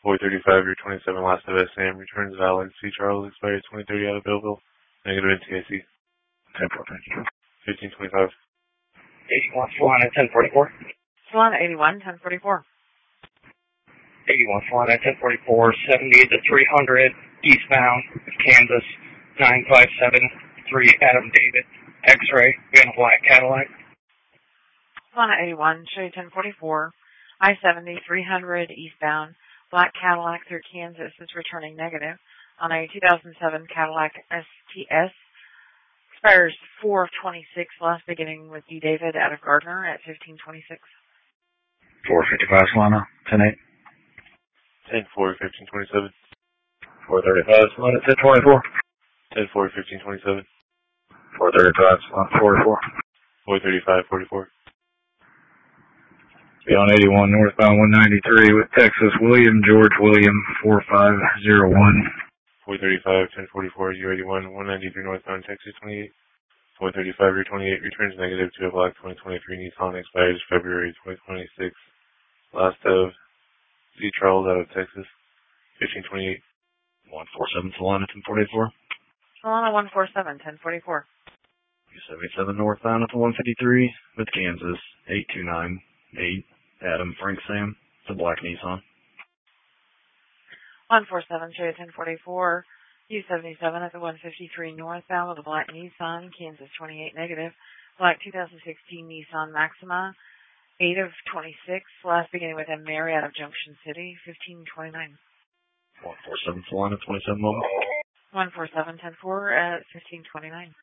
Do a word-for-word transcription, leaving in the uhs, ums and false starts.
four thirty-five, your twenty-seven last of S M, returns valid. C. Charles expired twenty thirty out of Belleville. Negative N T I C. ten four, thank you. fifteen twenty-five. eighty-one, Solana, ten forty-four. Solana eighty-one, ten forty-four. eighty-one, Solana, ten forty-four, seventy to three hundred, eastbound, Kansas, nine five seven three, Adam David, X-ray, we got a black Cadillac. Solana eighty-one, show you ten forty-four, I seventy, three hundred, eastbound, black Cadillac through Kansas is returning negative on a two thousand seven Cadillac S T S. Expires four of twenty-six, last beginning with D. David out of Gardner at fifteen twenty-six. four fifty-five, Solana, ten eight. ten four, fifteen twenty-seven. four thirty-five, Solana, ten twenty-four. ten four, fifteen twenty-seven. four thirty-five, Solana, forty-four. four thirty-five, forty-four. Beyond eighty-one, northbound one ninety-three with Texas, William George William, four five zero one. four thirty-five, ten forty-four, U eighty-one, one ninety-three northbound Texas twenty-eight. four thirty-five, U twenty-eight, returns negative to a black twenty twenty-three Nissan, expires February twenty twenty-six. Last of C. Charles out of Texas. fifteen twenty-eight. one forty-seven, Solana, ten forty-four. Solana one forty-seven, ten forty-four. seventy-seven northbound at the one fifty-three with Kansas, eight two nine eight, Adam Frank Sam, it's a black Nissan. one forty-seven, show you ten forty-four, U seventy-seven at the one fifty-three northbound with a black Nissan, Kansas twenty-eight negative, black two thousand sixteen Nissan Maxima, eight of twenty-six, last beginning with M. Mary out of Junction City, fifteen twenty-nine. one forty-seven, Solana, twenty-seven moment. one forty-seven, ten four at fifteen twenty-nine.